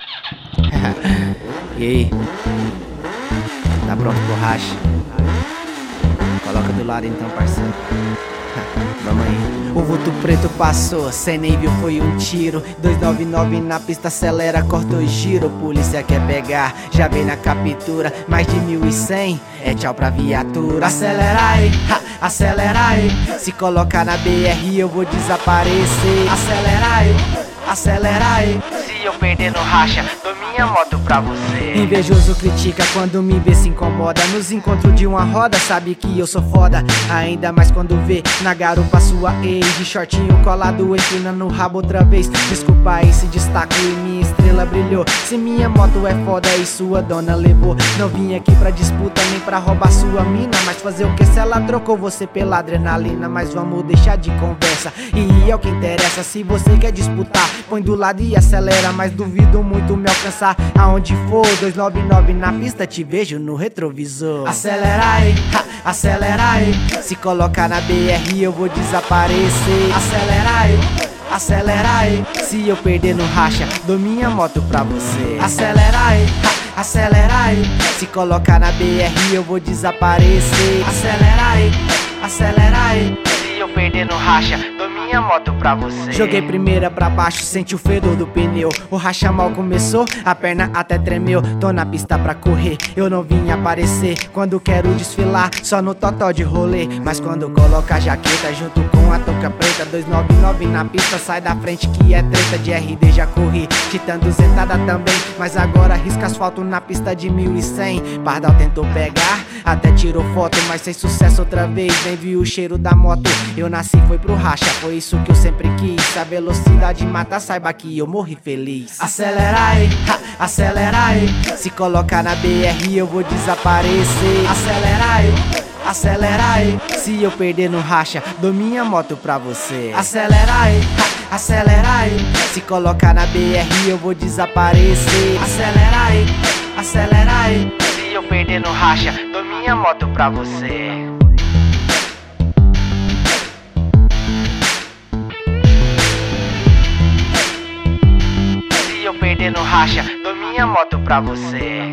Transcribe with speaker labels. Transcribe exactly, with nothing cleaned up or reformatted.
Speaker 1: E aí? Tá pronto pro racha? Coloca do lado então, parceiro. Vamos aí. O vulto preto passou, cê nem viu, foi um tiro. Dois nove nove na pista, acelera, corta o giro. Polícia quer pegar, já vem na captura. Mais de mil e cem, é tchau pra viatura. Acelera aí, ha, acelera aí. Se colocar na B R eu vou desaparecer. Acelera aí, acelera aí. Se eu perder no racha, dou minha moto pra você. Invejoso critica quando me vê se incomoda. Nos encontros de uma roda, sabe que eu sou foda. Ainda mais quando vê na garupa sua ex, de shortinho colado, empinando o rabo outra vez. Desculpa aí se destaco e minha estrela brilhou. Se minha moto é foda e sua dona levou. Não vim aqui pra disputa nem pra roubar sua mina, mas fazer o que se ela trocou você pela adrenalina. Mas vamos deixar de conversa, e é o que interessa. Se você quer disputar, põe do lado e acelera. Mas duvido muito me alcançar aonde for. Dois nove nove na pista, te vejo no retrovisor. Acelera aí, ha, acelera aí. Se colocar na B R eu vou desaparecer. Acelera aí, acelera aí. Se eu perder no racha, dou minha moto pra você. Acelera aí, ha, acelera aí. Se colocar na B R eu vou desaparecer. Acelera aí, acelera aí. Se eu perder no racha, dou minha moto pra você. Joguei primeira pra baixo, senti o fedor do pneu. O racha mal começou, a perna até tremeu. Tô na pista pra correr, eu não vim aparecer. Quando quero desfilar, só no totó de rolê. Mas quando coloca a jaqueta junto com a touca preta, dois nove nove na pista, sai da frente que é treta. De R D já corri, Titan duzentada também. Mas agora risca asfalto na pista de mil e cem. Pardal tentou pegar, até tirou foto, mas sem sucesso outra vez. Nem viu o cheiro da moto. Eu nasci foi pro racha, foi isso que eu sempre quis. Se a velocidade mata, saiba que eu morri feliz. Acelera aí, ha, acelera aí. Se colocar na B R eu vou desaparecer. Acelera aí, acelera aí. Se eu perder no racha, dou minha moto pra você. Acelera aí, ha, acelera aí. Se colocar na B R eu vou desaparecer. Acelera aí, acelera aí. Se eu perder no racha, dou minha moto pra você. Se eu perder no racha, dou minha moto pra você.